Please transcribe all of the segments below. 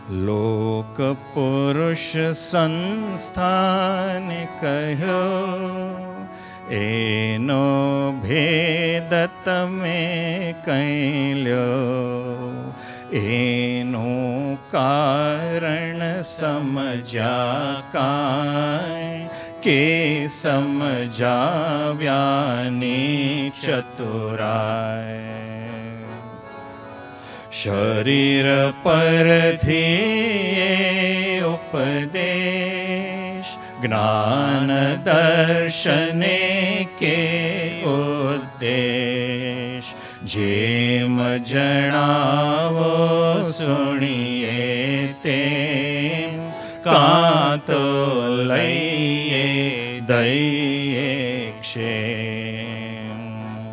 લોક પુરુષ સંસ્થાને કહ્યો, એનો ભેદ તમે કઈ લ્યો. એનું કારણ સમજ્યા કાંઈ, કે સમજાવ્યાની ચતુરાય. શરીર પરથી ઉપદેશ, જ્ઞાન દર્શને કે ઉદ્દેશ. જેમ જણાવો સુણીએ તેમ, કાં તો લઈએ દઈએ ક્ષેમ.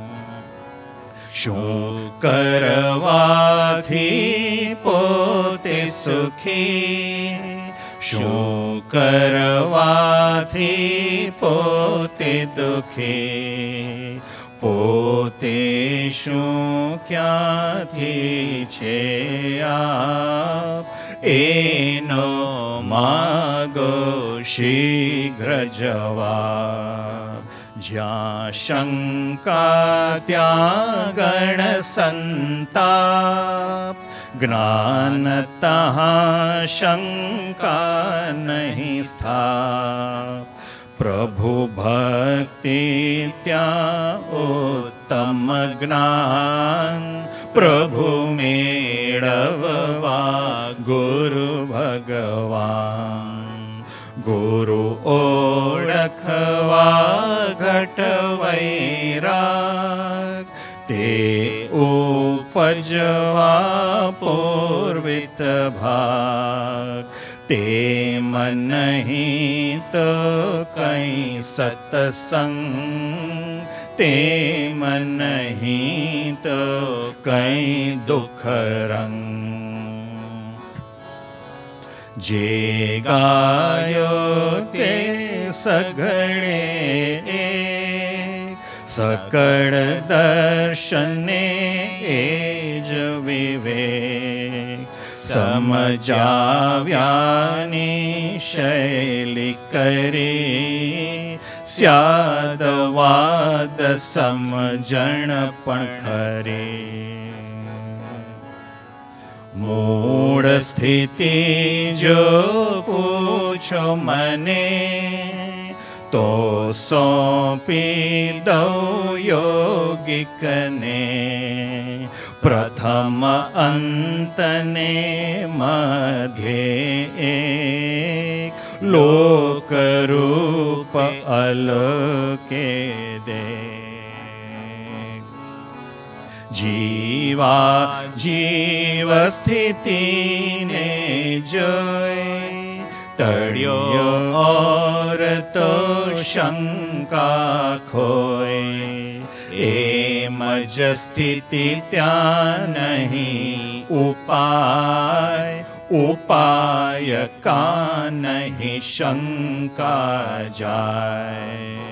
શું કરવાથી પોતે સુખી, શું કરવાથી પોતે દુખી. પોતે શું ક્યાંથી છે આપ, એનો માગો શીઘ્ર જવાબ. જ્યાં શંકા ત્યાં ગણ સંતાપ, જ્ઞાન તહાં શંકા નહીં સ્થાપ. પ્રભુ ભક્તિ ત્યાં ઉત્તમ જ્ઞાન, પ્રભુ મેળવવા ગુરુ ભગવાન. ગુરુ ઓળખવા ઘટ વૈરાગ, તે ઉપજવા પૂર્વિત ભાગ. તેમ નહીં તો કઈ સત્સંગ, તેમ નહીં તો કઈ દુઃખ રંગ. જે ગાયો તે સઘળે એક, સકળ દર્શને એ જ વિવેક. સમજાવ્યાની શૈલી કરી, સ્યાદવાદ સમજણ પણ ખરી. મૂળ સ્થિતિ જો પૂછો મને, તો સોંપી દઉં યોગિકને. પ્રથમ અંતને મધ્યે એક, લોકરૂપ અલકે દે. જીવા જીવ સ્થિતિને જોઈ, ટળ્યો ઓર તો શંકા ખોય. એમ જ સ્થિતિ ત્યાં નહીં ઉપાય, ઉપાય કા નહીં શંકા જાય.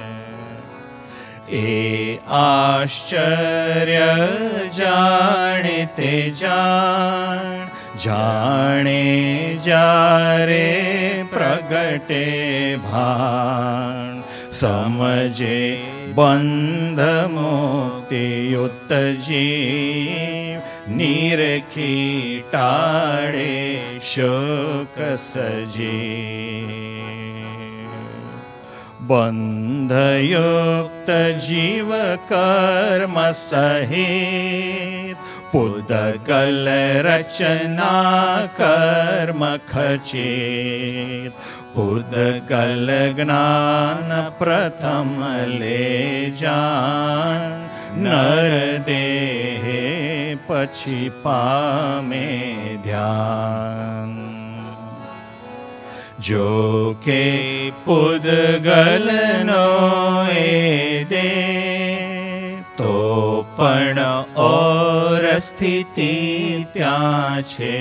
એ આશ્ચર્ય જાણે તે જાણ, જાણે જ્યારે પ્રગટે ભાન. સમજે બંધ મુક્તિ યુક્ત જીવ, નિરખી ટાળે શોક સજીવ. બંધયુક્ત જીવ કર્મ સહિત, પુદગલ રચના કર્મ ખચિત. પુદગલ જ્ઞાન પ્રથમ લે જાન, નર દેહે પછી પામે ધ્યાન. જો કે પુદગલનો એ દે, તો પણ ઓર સ્થિતિ ત્યાં છે.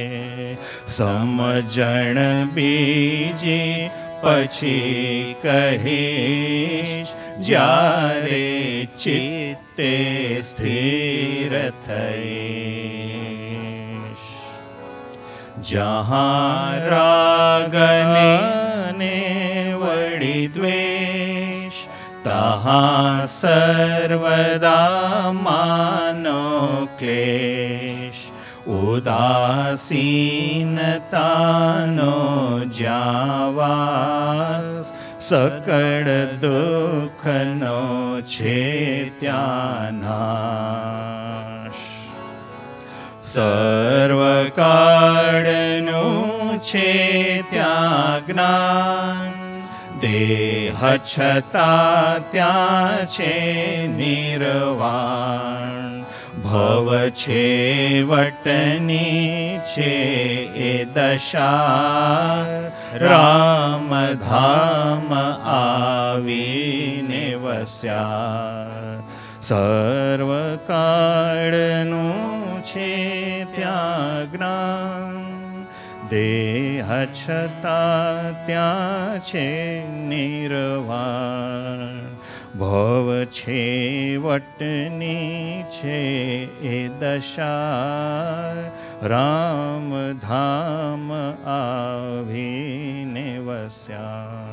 સમજણ બીજી પછી કહીશ, જ્યારે ચિત્તે સ્થિર થઈશ. જહાં રાગ ને વળી દ્વેષ, તહાં સર્વદા માનો ક્લેશ. ઉદાસીનતાનો જ્યાં વાસ, સકળ દુઃખનો છે ત્યાં નાશ. સર્વકાળનું છે ત્યાં જ્ઞાન, દેહ છતાં ત્યાં છે નિર્વાણ. ભવ છેવટની છે એ દશા, રામધામ આવીને વસ્યા. સર્વકાળનું છે ત્યાં જ્ઞાન, દેહ છતાં ત્યાં છે નિર્વાણ. ભવ છેવટની છે એ દશા, રામધામ આવીને વસ્યા.